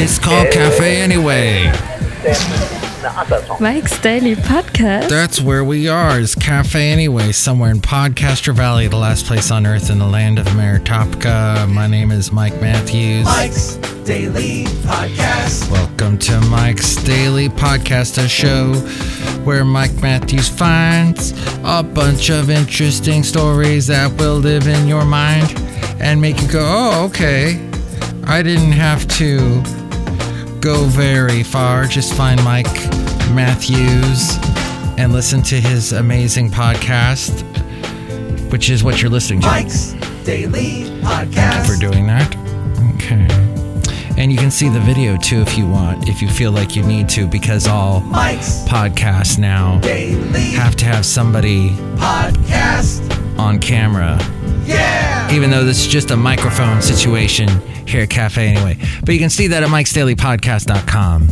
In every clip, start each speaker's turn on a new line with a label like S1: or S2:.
S1: It's called Cafe Anyway.
S2: Mike's Daily Podcast.
S1: That's where we are. It's Cafe Anyway, somewhere in Podcaster Valley, the last place on earth in the land of Meritopka. My name is Mike Matthews.
S3: Mike's Daily Podcast.
S1: Welcome to Mike's Daily Podcast, a show where Mike Matthews finds a bunch of interesting stories that will live in your mind and make you go, oh, okay. I didn't have to go very far. Just find Mike Matthews and listen to his amazing podcast, which is what you're listening to.
S3: Mike's Daily Podcast.
S1: For doing that. Okay. And you can see the video too if you want, if you feel like you need to, because all
S3: Mike's
S1: podcasts now
S3: Daily
S1: have to have somebody
S3: Podcast
S1: on camera.
S3: Yeah!
S1: Even though this is just a microphone situation here at Cafe Anyway. But you can see that at mikesdailypodcast.com.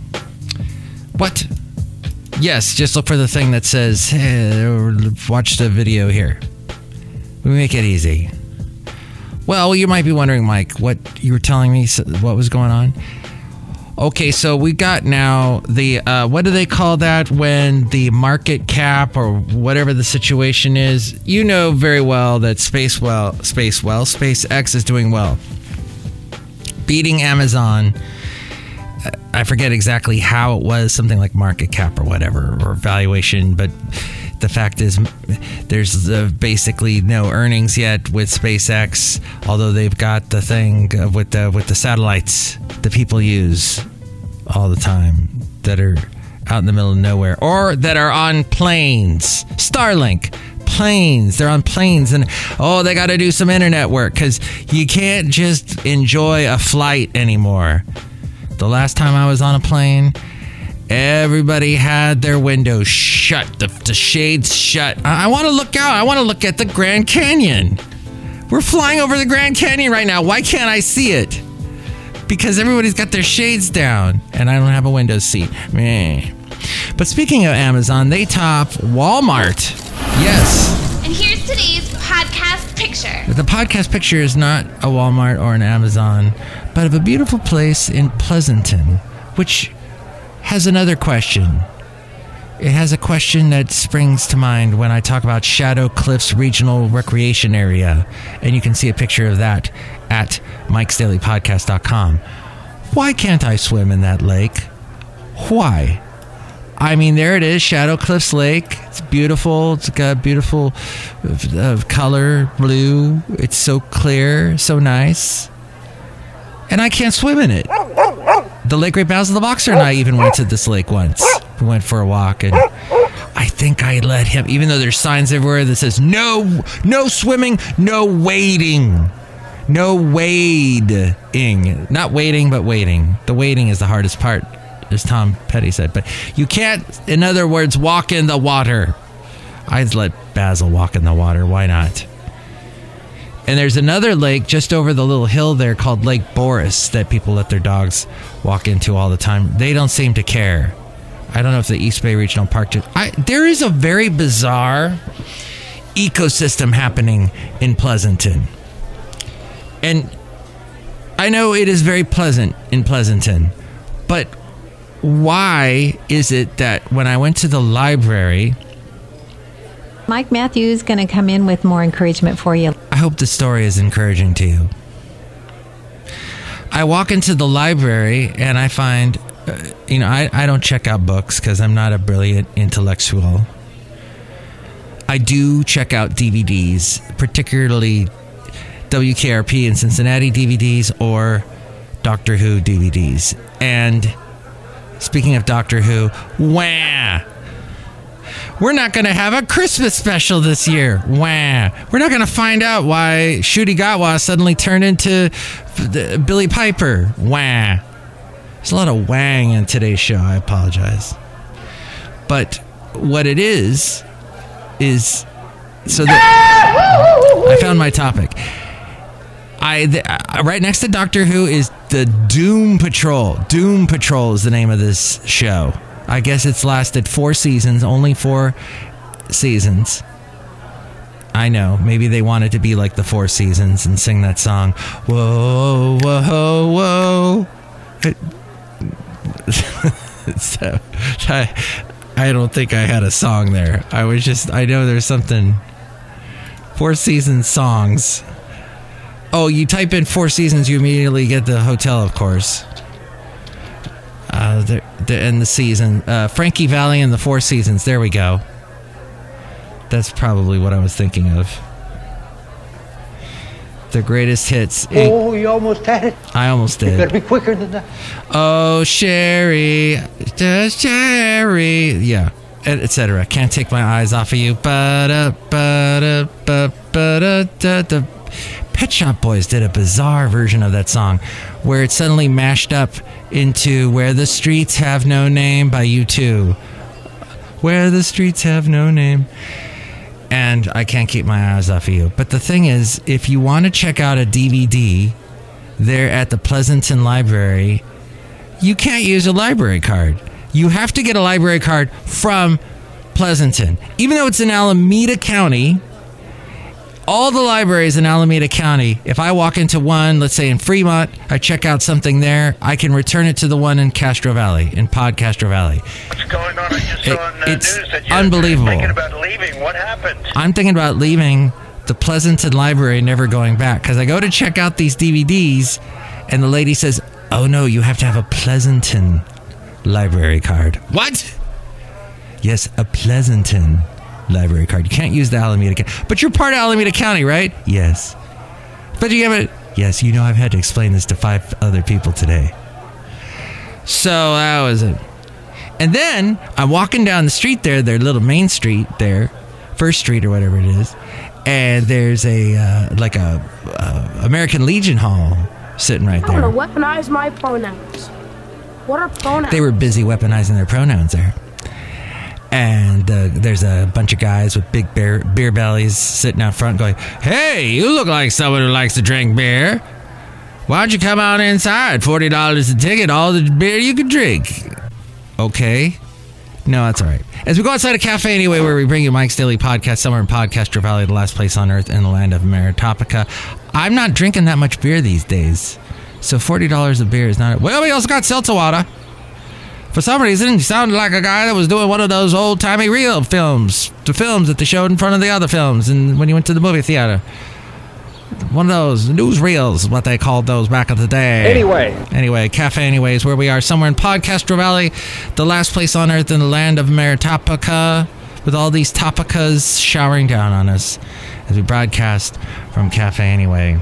S1: What? Yes, just look for the thing that says, hey, watch the video here. We make it easy. Well, you might be wondering, Mike, what you were telling me, what was going on? Okay, so we got now the, what do they call that when the market cap or whatever the situation is? You know very well that SpaceX is doing well. Beating Amazon. I forget exactly how it was, something like market cap or whatever, or valuation, but the fact is there's basically no earnings yet with SpaceX, although they've got the thing with the satellites that people use all the time that are out in the middle of nowhere or that are on planes. Starlink. Planes. They're on planes and they got to do some internet work because you can't just enjoy a flight anymore. The last time I was on a plane, everybody had their windows shut, the shades shut. I want to look out. I want to look at the Grand Canyon. We're flying over the Grand Canyon right now. Why can't I see it? Because everybody's got their shades down and I don't have a window seat. Meh. But speaking of Amazon, they top Walmart. Yes.
S4: And here's today's podcast picture.
S1: The podcast picture is not a Walmart or an Amazon, but of a beautiful place in Pleasanton, which has another question. It has a question that springs to mind when I talk about Shadow Cliffs Regional Recreation Area, and you can see a picture of that at mikesdailypodcast.com. Why can't I swim in that lake? Why? I mean, there it is, Shadow Cliffs Lake. It's beautiful. It's got beautiful color, blue. It's so clear, so nice. And I can't swim in it. The late great Basil the Boxer and I even went to this lake once. We went for a walk, and I think I let him, even though there's signs everywhere that says, no swimming, no wading. No wading. Not wading, but wading. The wading is the hardest part, as Tom Petty said. But you can't, in other words, walk in the water. I'd let Basil walk in the water. Why not? And there's another lake just over the little hill there called Lake Boris that people let their dogs walk into all the time. They don't seem to care. I don't know if the East Bay Regional Park did. There is a very bizarre ecosystem happening in Pleasanton. And I know it is very pleasant in Pleasanton, but why is it that when I went to the library...
S2: Mike Matthews is going to come in with more encouragement for you.
S1: I hope the story is encouraging to you. I walk into the library and I find, I don't check out books because I'm not a brilliant intellectual. I do check out DVDs, particularly WKRP in Cincinnati DVDs or Doctor Who DVDs. And speaking of Doctor Who, we're not going to have a Christmas special this year. We're not going to find out why Ncuti Gatwa suddenly turned into Billy Piper. There's a lot of wang in today's show. I apologize. But what it is so that I found my topic. Right next to Doctor Who is the Doom Patrol. Doom Patrol is the name of this show. I guess it's lasted 4 seasons, only 4 seasons. I know, maybe they wanted to be like the 4 Seasons and sing that song. Whoa, whoa, whoa, So, I don't think I had a song there. I know there's something. Four Seasons songs. Oh, you type in Four Seasons, you immediately get the hotel, of course. And the season. Frankie Valli and the Four Seasons. There we go. That's probably what I was thinking of. The greatest hits.
S5: Oh, you almost had it.
S1: I almost did.
S5: You better be quicker than that.
S1: Oh, Sherry, just Sherry. Yeah, etc. Can't take my eyes off of you. Pet Shop Boys did a bizarre version of that song where it suddenly mashed up into Where the Streets Have No Name by U2. Where the Streets Have No Name. And I can't keep my eyes off of you. But the thing is, if you want to check out a DVD there at the Pleasanton Library, you can't use a library card. You have to get a library card from Pleasanton. Even though it's in Alameda County, all the libraries in Alameda County, if I walk into one, let's say in Fremont, I check out something there, I can return it to the one in Castro Valley, in Pod Castro Valley.
S6: What's going on? I just saw on the
S1: It's
S6: news that you're
S1: unbelievable.
S6: thinking about leaving. What happened?
S1: I'm thinking about leaving the Pleasanton Library and never going back, because I go to check out these DVDs, and the lady says, oh no, you have to have a Pleasanton library card. What? Yes, a Pleasanton library card. You can't use the Alameda County. But you're part of Alameda County, right? Yes. But you have it. Yes, you know I've had to explain this to 5 other people today. So that was it. And then I'm walking down the street there, their little main street there, First Street or whatever it is, and there's a American Legion Hall sitting right there.
S7: I'm gonna weaponize my pronouns. What are pronouns?
S1: They were busy weaponizing their pronouns there. And there's a bunch of guys with big beer bellies sitting out front going, hey, you look like someone who likes to drink beer. Why don't you come on inside? $40 a ticket, all the beer you can drink. Okay. No, that's all right. As we go outside a cafe anyway, where we bring you Mike's Daily Podcast, somewhere in Podcastro Valley, the last place on earth in the land of Maritopica. I'm not drinking that much beer these days. So $40 a beer is not... Well, we also got seltzer water. For some reason, he sounded like a guy that was doing one of those old-timey reel films. The films that they showed in front of the other films and when you went to the movie theater. One of those newsreels, what they called those back in the day. Anyway, Cafe Anyways, where we are somewhere in Podcastro Valley, the last place on earth in the land of Maritopica, with all these topicas showering down on us as we broadcast from Cafe Anyway.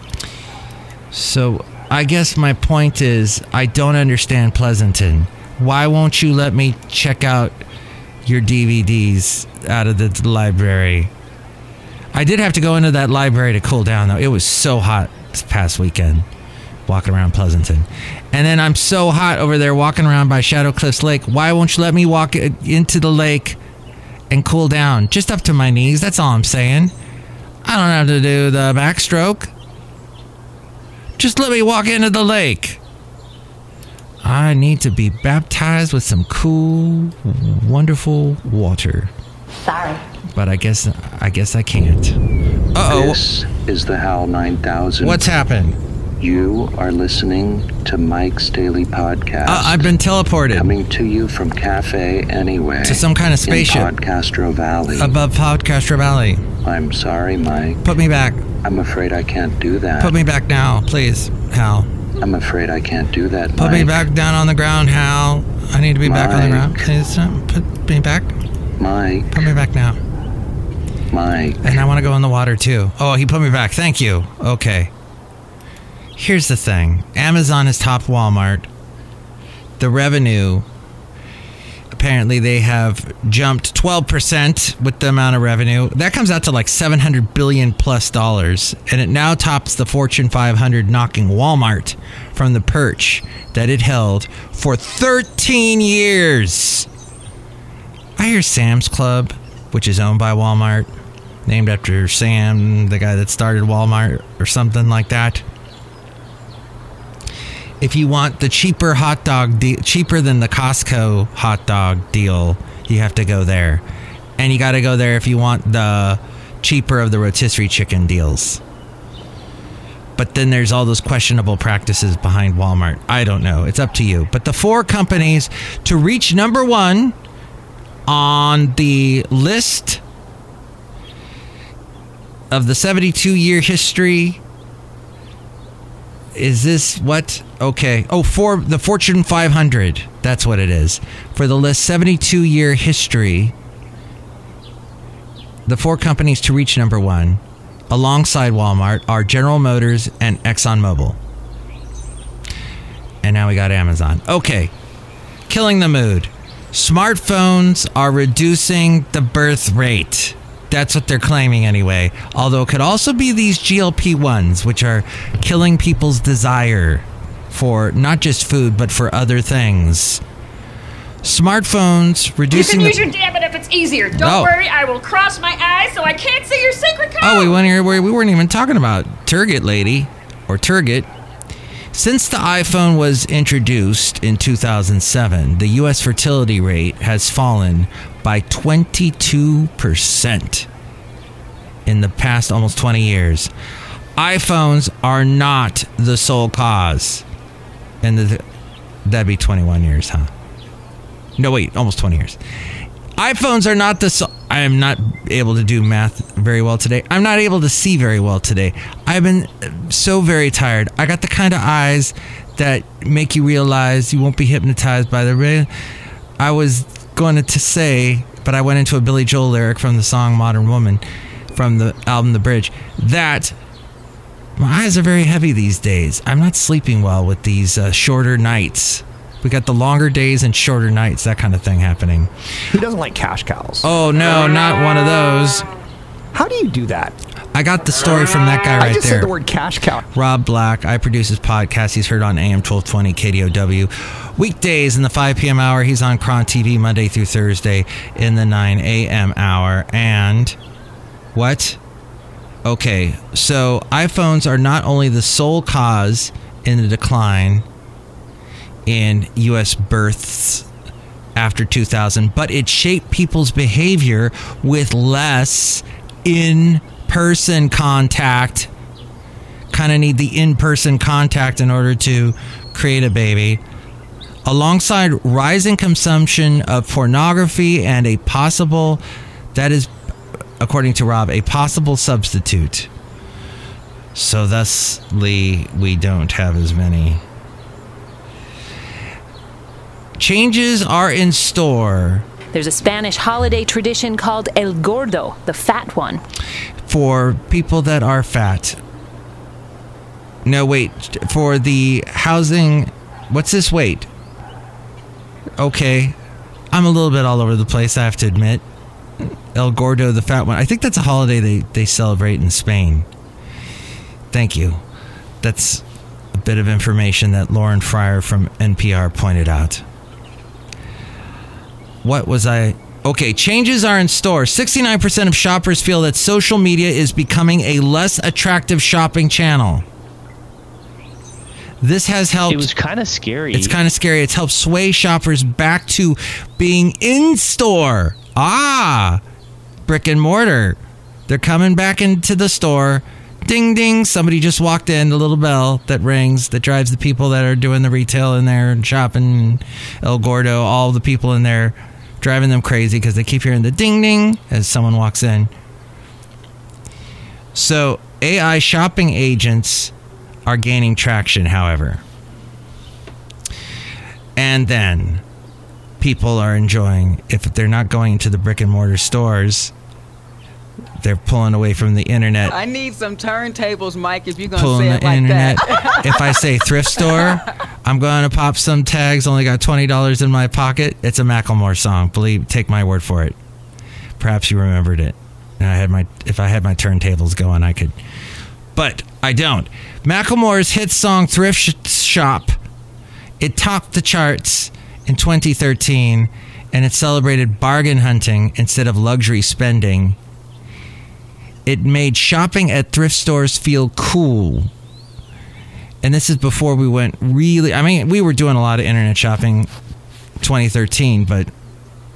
S1: So, I guess my point is, I don't understand Pleasanton. Why won't you let me check out your DVDs out of the library? I did have to go into that library to cool down, though. It was so hot this past weekend, walking around Pleasanton. And then I'm so hot over there walking around by Shadow Cliffs Lake. Why won't you let me walk into the lake and cool down? Just up to my knees, that's all I'm saying. I don't have to do the backstroke. Just let me walk into the lake. I need to be baptized with some cool, wonderful water.
S7: Sorry.
S1: But I guess I can't. Uh-oh.
S8: This is the HAL 9000.
S1: What's happened?
S8: You are listening to Mike's Daily Podcast.
S1: I've been teleported.
S8: Coming to you from Cafe Anyway.
S1: To some kind of spaceship.
S8: In Podcastro Valley.
S1: Above Podcastro Valley.
S8: I'm sorry, Mike.
S1: Put me back.
S8: I'm afraid I can't do that.
S1: Put me back now, please, Hal.
S8: I'm afraid I can't do that, Mike.
S1: Put me back down on the ground, Hal. I need to be back on the ground. Please, put me back.
S8: Mike.
S1: Put me back now.
S8: Mike.
S1: And I want to go in the water, too. Oh, he put me back. Thank you. Okay. Here's the thing. Amazon has topped Walmart. The revenue, apparently they have jumped 12% with the amount of revenue. That comes out to like $700 billion plus. And it now tops the Fortune 500, knocking Walmart from the perch that it held for 13 years. I hear Sam's Club, which is owned by Walmart, named after Sam, the guy that started Walmart or something like that. If you want the cheaper hot dog, cheaper than the Costco hot dog deal, you have to go there. And you got to go there if you want the cheaper of the rotisserie chicken deals. But then there's all those questionable practices behind Walmart. I don't know. It's up to you. But the 4 companies to reach number 1 on the list of the 72-year history. Is this what? Okay. Oh, for the Fortune 500. That's what it is. For the list 72-year history, the 4 companies to reach number 1 alongside Walmart are General Motors and ExxonMobil. And now we got Amazon. Okay. Killing the mood. Smartphones are reducing the birth rate. That's what they're claiming anyway. Although it could also be these GLP-1s, which are killing people's desire for not just food, but for other things. Smartphones reducing...
S9: You can use your damn it if it's easier. Don't worry, I will cross my eyes so I can't see your secret code.
S1: Oh, we weren't even talking about Turget lady, or Turget. Since the iPhone was introduced in 2007, the U.S. fertility rate has fallen by 22% in the past almost 20 years. iPhones are not the sole cause. And that'd be 21 years, huh? No, wait, almost 20 years. iPhones are not the... I am not able to do math very well today. I'm not able to see very well today. I've been so very tired. I got the kind of eyes that make you realize you won't be hypnotized by the rain. I was going to say, but I went into a Billy Joel lyric from the song Modern Woman from the album The Bridge, that my eyes are very heavy these days. I'm not sleeping well with these shorter nights. We got the longer days and shorter nights, that kind of thing happening.
S10: Who doesn't like cash cows?
S1: Oh, no, not one of those.
S10: How do you do that?
S1: I got the story from that guy right there.
S10: I just said the word cash cow.
S1: Rob Black. I produce his podcast. He's heard on AM 1220 KDOW. Weekdays in the 5 p.m. hour. He's on Cron TV Monday through Thursday in the 9 a.m. hour. And what? Okay, so iPhones are not only the sole cause in the decline in U.S. births after 2000, but it shaped people's behavior with less in-person contact. Kind of need the in-person contact in order to create a baby. Alongside rising consumption of pornography and a possible, that is, according to Rob, a possible substitute. So thusly, we don't have as many. Changes are in store.
S11: There's a Spanish holiday tradition called El Gordo, the fat one.
S1: For people that are fat. No, wait. For the housing... What's this? Wait. Okay. I'm a little bit all over the place, I have to admit. El Gordo, the fat one. I think that's a holiday they celebrate in Spain. Thank you. That's a bit of information that Lauren Fryer from NPR pointed out. What was I... Okay, changes are in store. 69% of shoppers feel that social media is becoming a less attractive shopping channel. This has helped...
S12: It was kind of scary.
S1: It's kind of scary. It's helped sway shoppers back to being in-store. Brick and mortar. They're coming back into the store. Ding, ding. Somebody just walked in. The little bell that rings that drives the people that are doing the retail in there and shopping. El Gordo, all the people in there, driving them crazy because they keep hearing the ding, ding as someone walks in. So AI shopping agents are gaining traction, however. And then people are enjoying, if they're not going to the brick and mortar stores, they're pulling away from the internet.
S13: I need some turntables, Mike, if you're going to say it like internet.
S1: That. If I say thrift store, I'm going to pop some tags, only got $20 in my pocket. It's a Macklemore song. Take my word for it. Perhaps you remembered it. And if I had my turntables going, I could. But I don't. Macklemore's hit song Thrift Shop, it topped the charts in 2013, and it celebrated bargain hunting instead of luxury spending. It made shopping at thrift stores feel cool. And this is before we went really... I mean, we were doing a lot of internet shopping 2013, but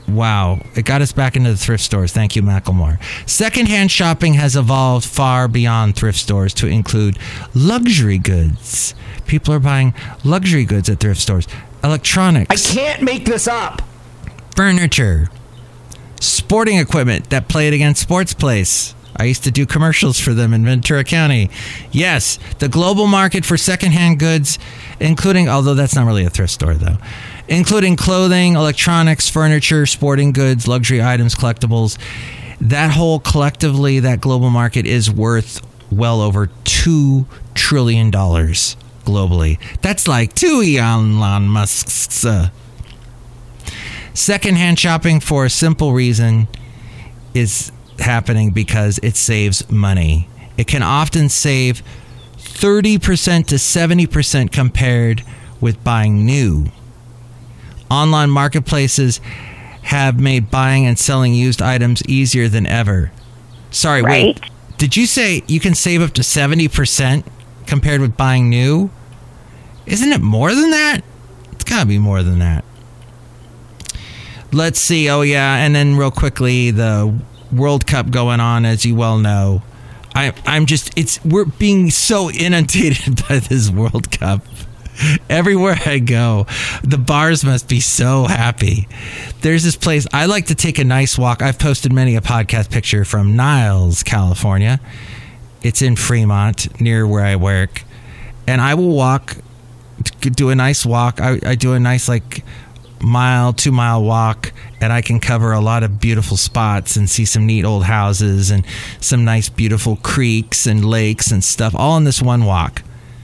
S1: Wow, it got us back into the thrift stores. Thank you, Macklemore. Secondhand shopping has evolved far beyond thrift stores to include luxury goods. People are buying luxury goods at thrift stores. Electronics.
S10: I can't make this up.
S1: Furniture. Sporting equipment that played against Sports Place. I used to do commercials for them in Ventura County. Yes, the global market for secondhand goods, including, although that's not really a thrift store though, including clothing, electronics, furniture, sporting goods, luxury items, collectibles. That whole collectively, that global market is worth well over $2 trillion globally. That's like 2 Elon Musk's. Secondhand shopping, for a simple reason, is happening because it saves money. It can often save 30% to 70% compared with buying new. Online marketplaces have made buying and selling used items easier than ever. Sorry,
S12: right.
S1: Wait. Did you say you can save up to 70% compared with buying new? Isn't it more than that? It's got to be more than that. Let's see. Oh, yeah. And then real quickly, the World Cup going on, as you well know. We're being so inundated by this World Cup. Everywhere I go, the bars must be so happy. There's this place, I like to take a nice walk. I've posted many a podcast picture from Niles, California. It's in Fremont, near where I work. And I will do a nice walk. I do a nice, 2 mile walk, and I can cover a lot of beautiful spots and see some neat old houses and some nice beautiful creeks and lakes and stuff, all in this one walk.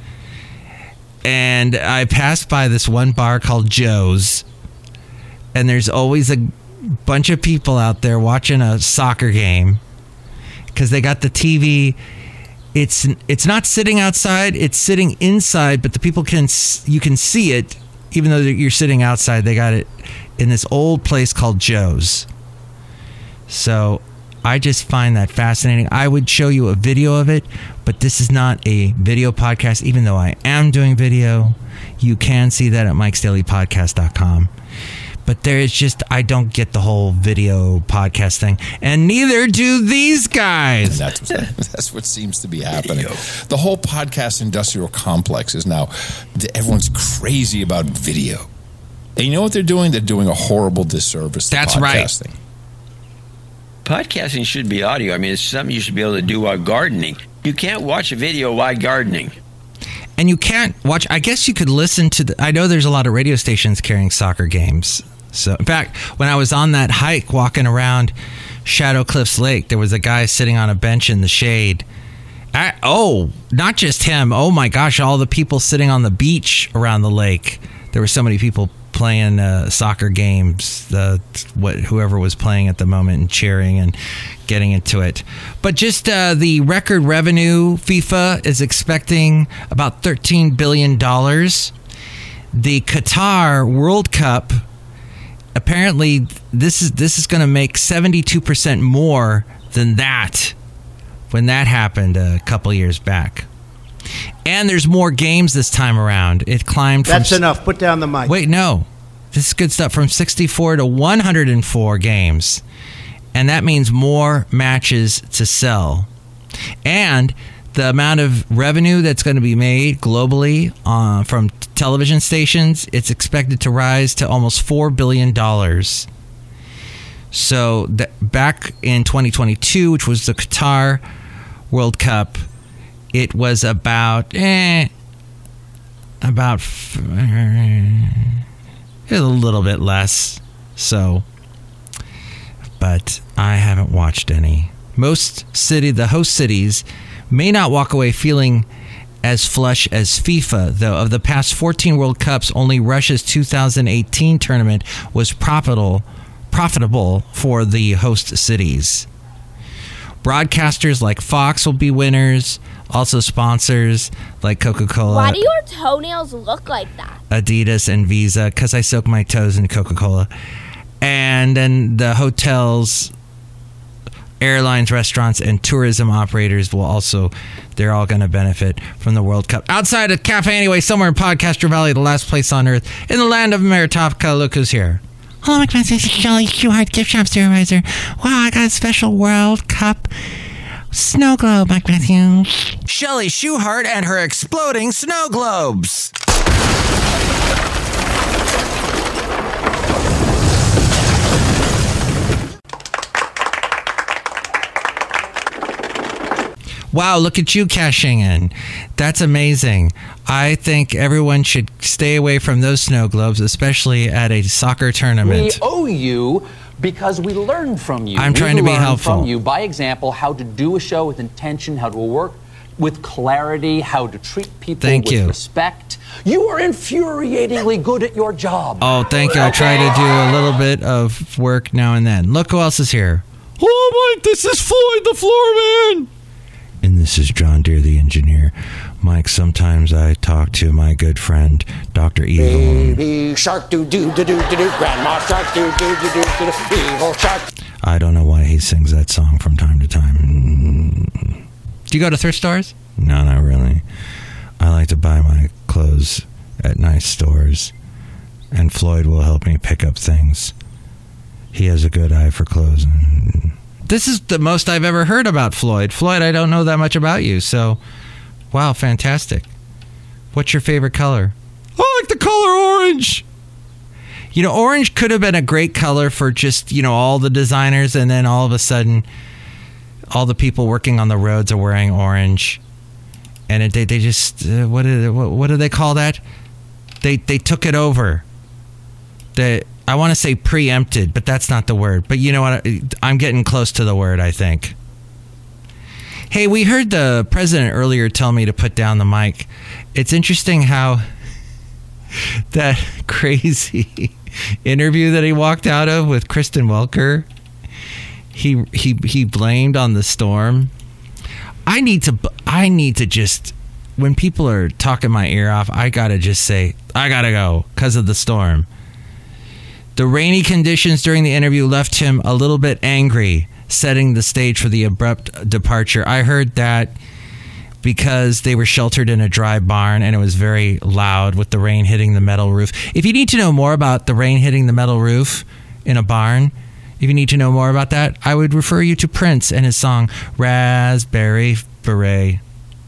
S1: And I passed by this one bar called Joe's, and there's always a bunch of people out there watching a soccer game because they got the TV. It's not sitting outside, it's sitting inside, but the people you can see it. Even though you're sitting outside, they got it in this old place called Joe's. So I just find that fascinating. I would show you a video of it, but this is not a video podcast. Even though I am doing video, you can see that at mikesdailypodcast.com. But I don't get the whole video podcast thing. And neither do these guys.
S14: That's what seems to be happening. The whole podcast industrial complex is now, everyone's crazy about video. And you know what they're doing? They're doing a horrible disservice to podcasting.
S15: Right. Podcasting should be audio. I mean, it's something you should be able to do while gardening. You can't watch a video while gardening.
S1: And you can't watch, I guess you could listen to I know there's a lot of radio stations carrying soccer games. So, in fact, when I was on that hike walking around Shadow Cliffs Lake, there was a guy sitting on a bench in the shade. Not just him. Oh my gosh, all the people sitting on the beach around the lake. There were so many people playing soccer games, whoever was playing at the moment, and cheering and getting into it. But just the record revenue, FIFA is expecting about $13 billion. The Qatar World Cup, apparently this is going to make 72% more than that when that happened a couple years back. And there's more games this time around. It climbed from...
S5: That's enough. Put down the mic.
S1: Wait, no. This is good stuff. From 64 to 104 games. And that means more matches to sell. And the amount of revenue that's going to be made globally from television stations, it's expected to rise to almost $4 billion. So back in 2022, which was the Qatar World Cup, it was about a little bit less. So, but I haven't watched any. The host cities may not walk away feeling as flush as FIFA, though. Of the past 14 World Cups, only Russia's 2018 tournament was profitable for the host cities. Broadcasters like Fox will be winners. Also sponsors like Coca-Cola.
S12: Why do your toenails look like that?
S1: Adidas and Visa, because I soak my toes in Coca-Cola. And then the hotels, airlines, restaurants, and tourism operators they're all going to benefit from the World Cup. Outside of Cafe Anyway, somewhere in Podcaster Valley, the last place on earth, in the land of Meritopka, look who's here. Hello, Mike Matthews. This is Shelly Schuhart, gift shop supervisor. Wow, I got a special World Cup snow globe, Mike Matthews. Shelly Schuhart and her exploding snow globes. Wow, look at you cashing in. That's amazing. I think everyone should stay away from those snow globes, especially at a soccer tournament.
S16: We owe you because we learned from you.
S1: I'm trying to be helpful.
S16: From you, by example, how to do a show with intention, how to work with clarity, how to treat people with respect. You are infuriatingly good at your job.
S1: Oh, thank you. I try to do a little bit of work now and then. Look who else is here. Oh, Mike, this is Floyd the Floor Man. And this is John Deere, the engineer. Mike, sometimes I talk to my good friend, Dr. Evil.
S16: Baby shark do-do-do-do-do-do, grandma shark do-do-do-do-do, evil shark.
S1: I don't know why he sings that song from time to time. Do you go to thrift stores? No, not really. I like to buy my clothes at nice stores, and Floyd will help me pick up things. He has a good eye for clothes. This is the most I've ever heard about Floyd. Floyd, I don't know that much about you, so wow, fantastic. What's your favorite color? I like the color orange. You know, orange could have been a great color for just, you know, all the designers, and then all of a sudden, all the people working on the roads are wearing orange. And they just, what do they call that? They took it over. I want to say preempted, but that's not the word. But you know what? I'm getting close to the word, I think. Hey, we heard the president earlier tell me to put down the mic. It's interesting how that crazy interview that he walked out of with Kristen Welker, he blamed on the storm. I need to just, when people are talking my ear off, I got to just say, I got to go because of the storm. The rainy conditions during the interview left him a little bit angry, setting the stage for the abrupt departure. I heard that because they were sheltered in a dry barn and it was very loud with the rain hitting the metal roof. If you need to know more about the rain hitting the metal roof in a barn, if you need to know more about that, I would refer you to Prince and his song Raspberry Beret.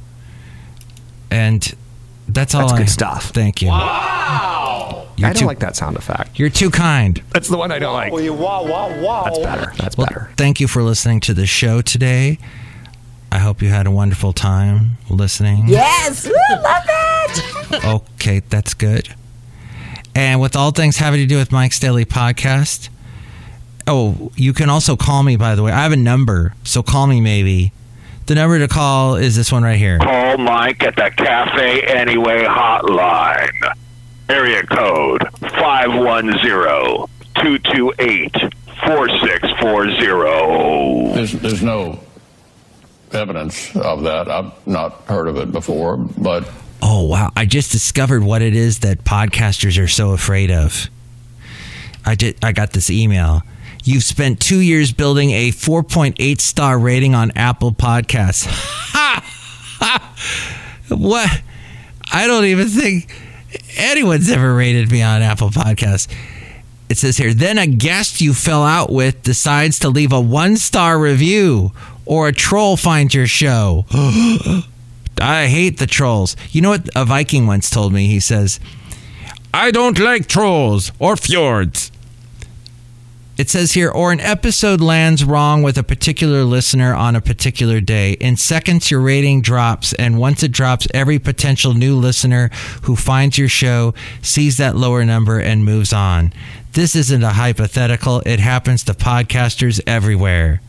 S1: And that's all.
S10: That's good stuff.
S1: Thank you.
S10: Wow. I don't like that sound effect.
S1: You're too kind.
S10: That's the one I don't like.
S3: Wow.
S10: That's better. That's better.
S1: Thank you for listening to the show today. I hope you had a wonderful time listening.
S12: Yes, love it.
S1: Okay, that's good. And with all things having to do with Mike's Daily Podcast, oh, you can also call me, by the way. I have a number, so call me maybe. The number to call is this one right here.
S6: Call Mike at the Cafe Anyway hotline. Area code 510-228-4640.
S17: There's no evidence of that. I've not heard of it before, but...
S1: Oh, wow. I just discovered what it is that podcasters are so afraid of. I got this email. You've spent 2 years building a 4.8 star rating on Apple Podcasts. What? I don't even think anyone's ever rated me on Apple Podcasts. It says here, then a guest you fell out with decides to leave a 1-star review, or a troll finds your show. I hate the trolls. You know what a Viking once told me? He says, I don't like trolls or fjords. It says here, or an episode lands wrong with a particular listener on a particular day. In seconds, your rating drops, and once it drops, every potential new listener who finds your show sees that lower number and moves on. This isn't a hypothetical. It happens to podcasters everywhere.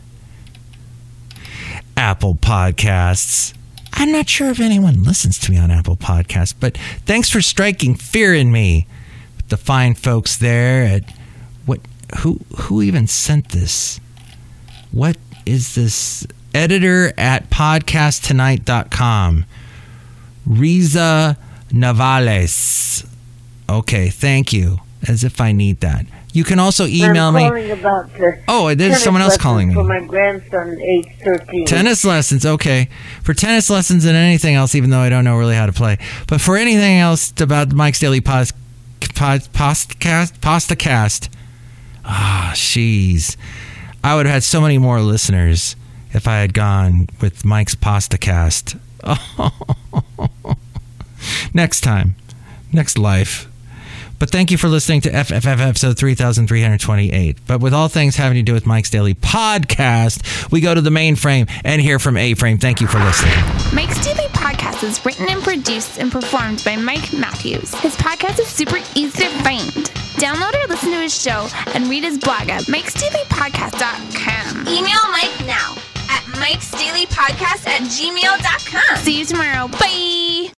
S1: Apple Podcasts. I'm not sure if anyone listens to me on Apple Podcasts, but thanks for striking fear in me. The fine folks there at who even sent this? What is this? Editor at podcasttonight.com. Riza Navales. Okay, thank you. As if I need that. You can also email me. Oh, there's someone else calling me.
S18: For my grandson, age 13.
S1: Tennis lessons, okay. For tennis lessons and anything else, even though I don't know really how to play. But for anything else about Mike's Daily Podcast, Jeez. I would have had so many more listeners if I had gone with Mike's PastaCast. Next time. Next life. But thank you for listening to FFF episode 3328. But with all things having to do with Mike's Daily Podcast, we go to the mainframe and hear from A-Frame. Thank you for listening.
S4: Mike's Daily Podcast is written and produced and performed by Mike Matthews. His podcast is super easy to find. Download or listen to his show and read his blog at mikesdailypodcast.com. Email Mike now at mikesdailypodcast@gmail.com. See you tomorrow. Bye.